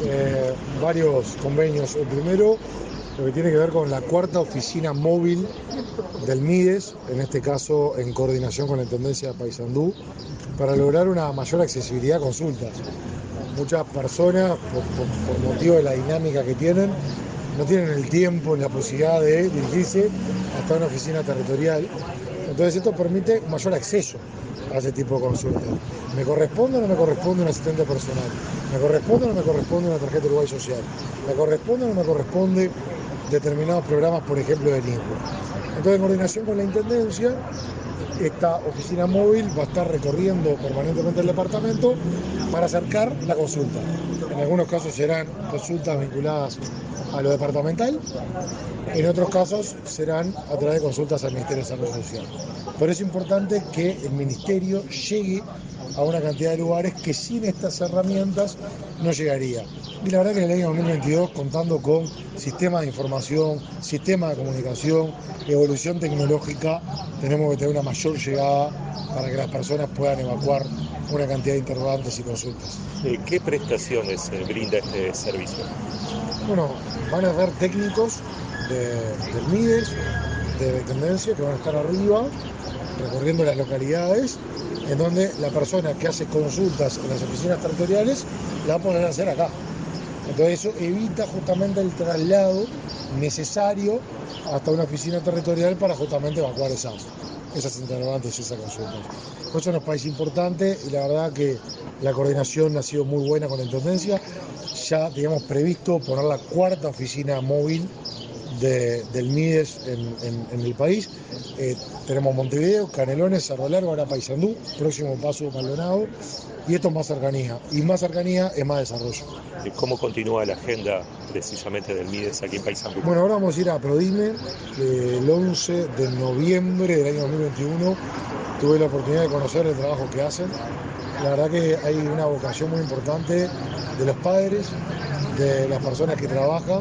varios convenios. El primero, lo que tiene que ver con la cuarta oficina móvil del MIDES, en este caso en coordinación con la Intendencia de Paysandú, para lograr una mayor accesibilidad a consultas. Muchas personas, por motivo de la dinámica que tienen, no tienen el tiempo ni la posibilidad de dirigirse hasta una oficina territorial. Entonces esto permite mayor acceso a ese tipo de consultas. ¿Me corresponde o no me corresponde un asistente personal? ¿Me corresponde o no me corresponde una tarjeta Uruguay Social? ¿Me corresponde o no me corresponde determinados programas, por ejemplo, de lingua? Entonces, en coordinación con la Intendencia, esta oficina móvil va a estar recorriendo permanentemente el departamento para acercar la consulta. En algunos casos serán consultas vinculadas a lo departamental, en otros casos serán a través de consultas al Ministerio de Salud Social. Pero es importante que el Ministerio llegue a una cantidad de lugares que sin estas herramientas no llegaría. Y la verdad que en el año 2022, contando con sistemas de información, sistemas de comunicación, evolución tecnológica, tenemos que tener una mayor llegada para que las personas puedan evacuar una cantidad de interrogantes y consultas. ¿Qué prestaciones brinda este servicio? Bueno, van a haber técnicos del MIDES, de la Intendencia, que van a estar arriba, recorriendo las localidades, en donde la persona que hace consultas en las oficinas territoriales la va a poder hacer acá. Entonces eso evita justamente el traslado necesario hasta una oficina territorial para justamente evacuar esas interrogantes y esas consultas. Por eso nos parece importante y la verdad que la coordinación ha sido muy buena con la Intendencia. Ya teníamos previsto poner la cuarta oficina móvil del MIDES en el país. Tenemos Montevideo, Canelones, Cerro Largo, ahora Paysandú, próximo paso Maldonado, y esto es más cercanía. Y más cercanía es más desarrollo. ¿Cómo continúa la agenda precisamente del MIDES aquí en Paysandú? Bueno, ahora vamos a ir a Prodime el 11 de noviembre del año 2021. Tuve la oportunidad de conocer el trabajo que hacen. La verdad que hay una vocación muy importante de los padres, de las personas que trabajan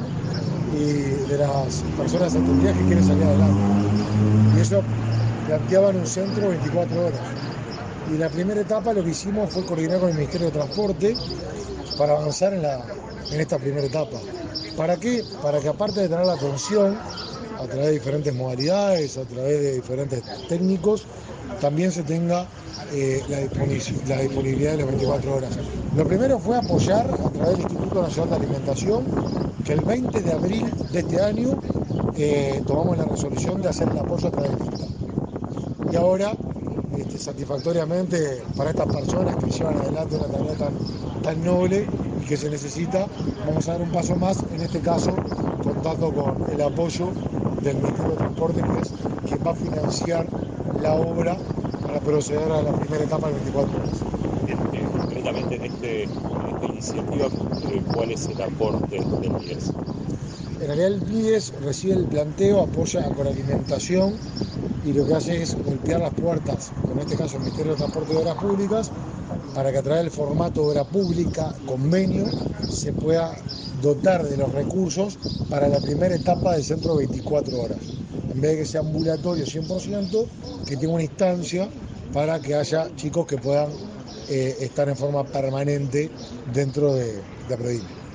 y de las personas atendidas que quieren salir adelante. Y eso planteaban un centro 24 horas. Y la primera etapa lo que hicimos fue coordinar con el Ministerio de Transporte para avanzar en esta primera etapa. ¿Para qué? Para que aparte de tener la atención a través de diferentes modalidades, a través de diferentes técnicos, también se tenga la disponibilidad de las 24 horas. Lo primero fue apoyar a través del Instituto Nacional de Alimentación, que el 20 de abril de este año tomamos la resolución de hacer el apoyo a través del INTA. Y ahora, satisfactoriamente, para estas personas que llevan adelante una tarea tan noble y que se necesita, vamos a dar un paso más, en este caso, contando con el apoyo del Ministerio de Transporte, que es quien va a financiar la obra para proceder a la primera etapa de 24 horas. Concretamente en esta iniciativa, ¿cuál es el aporte del MIDES? En realidad el MIDES recibe el planteo, apoya con alimentación y lo que hace es golpear las puertas, en este caso el Ministerio de Transporte y Obras Públicas, para que a través del formato de obra pública, convenio, se pueda dotar de los recursos para la primera etapa del centro 24 horas. En vez de que sea ambulatorio 100%, que tenga una instancia para que haya chicos que puedan estar en forma permanente dentro de Prodime.